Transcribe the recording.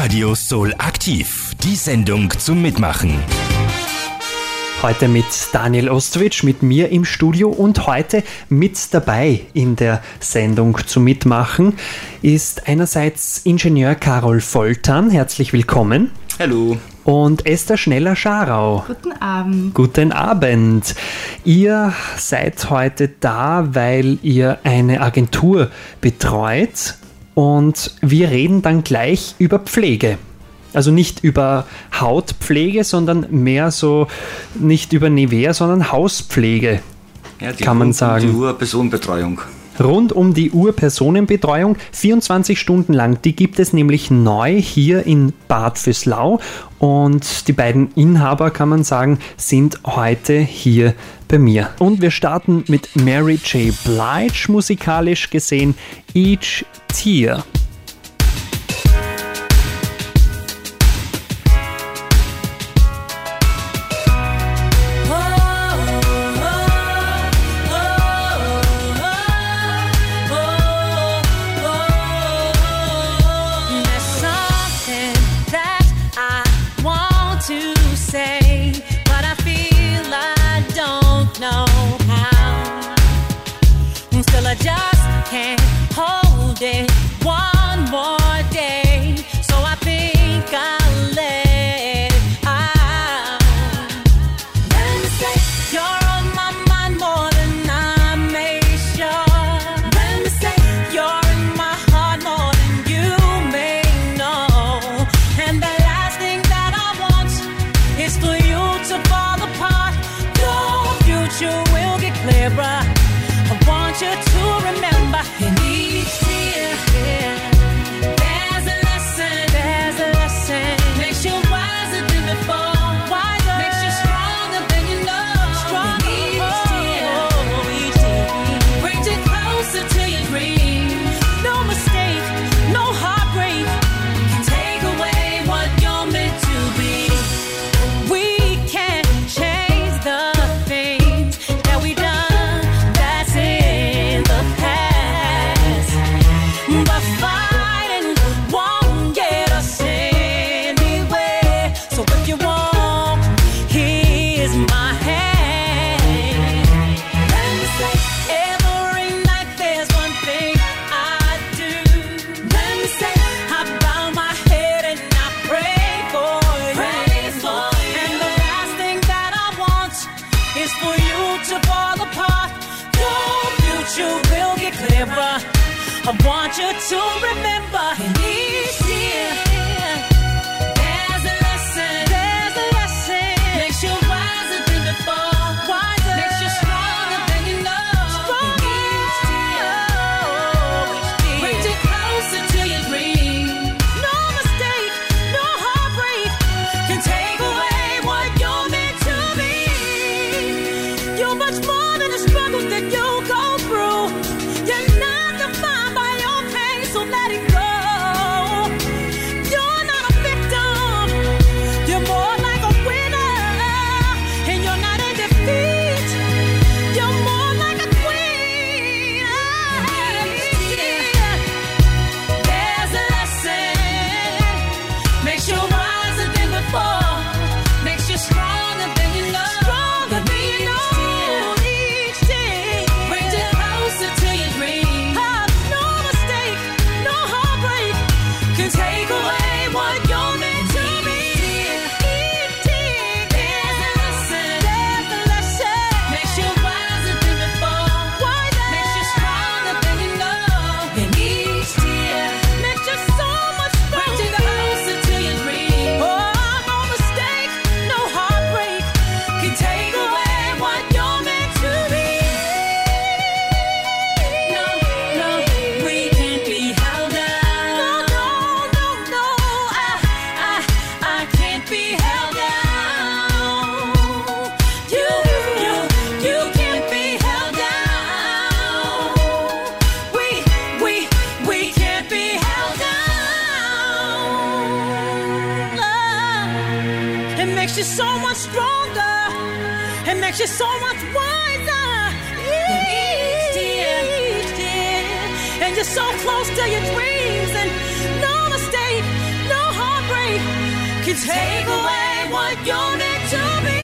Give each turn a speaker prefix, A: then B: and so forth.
A: Radio Soul aktiv, die Sendung zum Mitmachen.
B: Heute mit Daniel Ostwitsch, mit mir im Studio, und heute mit dabei in der Sendung zum Mitmachen ist einerseits Ingenieur Karol Voltan, herzlich willkommen.
C: Hallo.
B: Und Esther Schneller-Scharau.
D: Guten Abend.
B: Guten Abend. Ihr seid heute da, weil ihr eine Agentur betreut, und wir reden dann gleich über Pflege. Also nicht über Hautpflege, sondern mehr so, nicht über Nivea, sondern Hauspflege,
C: Ja,
B: kann man sagen.
C: Die Personenbetreuung.
B: Rund um die Uhr Personenbetreuung, 24 Stunden lang. Die gibt es nämlich neu hier in Bad Vöslau, und die beiden Inhaber, kann man sagen, sind heute hier bei mir. Und wir starten mit Mary J. Blige, musikalisch gesehen, Each Tear.
E: I just can't hold it one more day, so I think I'll let it out. Let me say you're on my mind more than I made sure. Let me say you're in my heart more than you may know. And the last thing that I want is for you to fall apart. Your future will get clearer. I want you to remember in each tear, there's a lesson, makes you wiser than before, makes you stronger than you know. In each tear, brings you closer to your dream. No mistake, no heartbreak can take away what you're meant to be. We can't change the things that we done. But fighting won't get us anywhere. So if you want, here's my hand. Let me say, every night there's one thing I do. Let me say, I bow my head and I pray for you. And the last thing that I want is for you to fall apart. Your future will get clearer. I want you to remember in each year, there's a lesson, makes you wiser than before, makes you stronger than you know. In each year, brings you closer to your dream. No mistake, no heartbreak can take away what you're meant to be. You're much more than the struggle that you go through. You're not defined by your pain, so let it go. You're not a victim, you're more like a winner. And you're not in defeat, you're more like a queen. There's a lesson, makes you wiser than before, makes you stronger than you know. Each day brings you closer to your dream. No mistake, no heartbreak can take away what you're meant to be. Each day there's a lesson, makes you wiser than before, makes you stronger than you know. And each tear makes you so much stronger, brings you closer to your dream. Oh, no mistake, no heartbreak can take away what you're meant to be. No, we can't be held down. No, I can't be held down. You can't be held down. We can't be held down. It makes you so much stronger. It makes you so much wiser. Each year, and you're so close to your dreams, and no mistake, no heart. take away what you're meant to be.